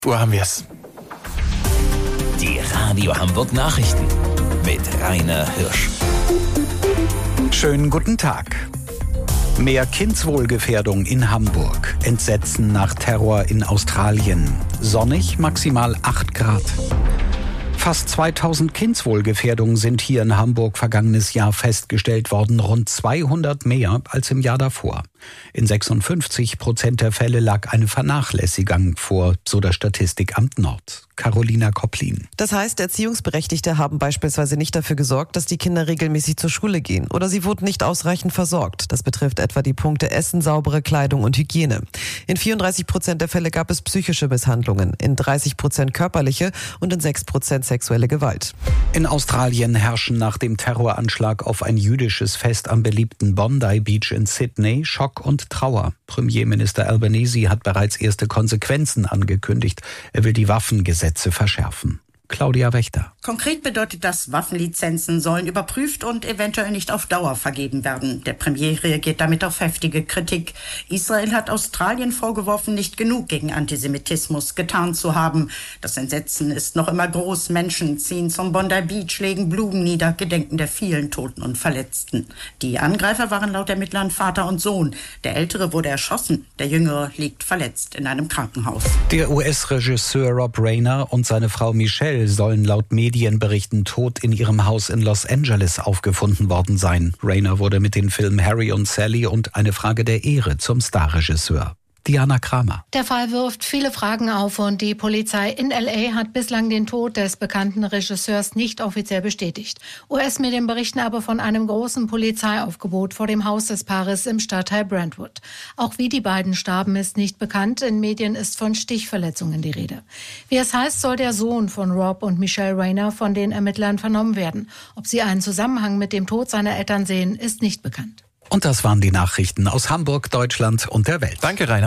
Wo haben wir es? Die Radio Hamburg Nachrichten mit Rainer Hirsch. Schönen guten Tag. Mehr Kindswohlgefährdung in Hamburg. Entsetzen nach Terror in Australien. Sonnig, maximal 8 Grad. Fast 2000 Kindswohlgefährdungen sind hier in Hamburg vergangenes Jahr festgestellt worden, rund 200 mehr als im Jahr davor. In 56% der Fälle lag eine Vernachlässigung vor, so das Statistikamt Nord. Carolina Kopplin. Das heißt, Erziehungsberechtigte haben beispielsweise nicht dafür gesorgt, dass die Kinder regelmäßig zur Schule gehen oder sie wurden nicht ausreichend versorgt. Das betrifft etwa die Punkte Essen, saubere Kleidung und Hygiene. In 34% der Fälle gab es psychische Misshandlungen, in 30% körperliche und in 6% sexuelle Gewalt. In Australien herrschen nach dem Terroranschlag auf ein jüdisches Fest am beliebten Bondi Beach in Sydney Schock und Trauer. Premierminister Albanese hat bereits erste Konsequenzen angekündigt. Er will die Waffengesetze verschärfen. Claudia Wächter. Konkret bedeutet das, Waffenlizenzen sollen überprüft und eventuell nicht auf Dauer vergeben werden. Der Premier reagiert damit auf heftige Kritik. Israel hat Australien vorgeworfen, nicht genug gegen Antisemitismus getan zu haben. Das Entsetzen ist noch immer groß. Menschen ziehen zum Bondi Beach, legen Blumen nieder, gedenken der vielen Toten und Verletzten. Die Angreifer waren laut Ermittlern Vater und Sohn. Der Ältere wurde erschossen, der Jüngere liegt verletzt in einem Krankenhaus. Der US-Regisseur Rob Reiner und seine Frau Michelle sollen laut Medienberichten tot in ihrem Haus in Los Angeles aufgefunden worden sein. Reiner wurde mit den Filmen Harry und Sally und Eine Frage der Ehre zum Starregisseur. Diana Kramer. Der Fall wirft viele Fragen auf und die Polizei in L.A. hat bislang den Tod des bekannten Regisseurs nicht offiziell bestätigt. US-Medien berichten aber von einem großen Polizeiaufgebot vor dem Haus des Paares im Stadtteil Brentwood. Auch wie die beiden starben, ist nicht bekannt. In Medien ist von Stichverletzungen die Rede. Wie es heißt, soll der Sohn von Rob und Michelle Reiner von den Ermittlern vernommen werden. Ob sie einen Zusammenhang mit dem Tod seiner Eltern sehen, ist nicht bekannt. Und das waren die Nachrichten aus Hamburg, Deutschland und der Welt. Danke, Rainer.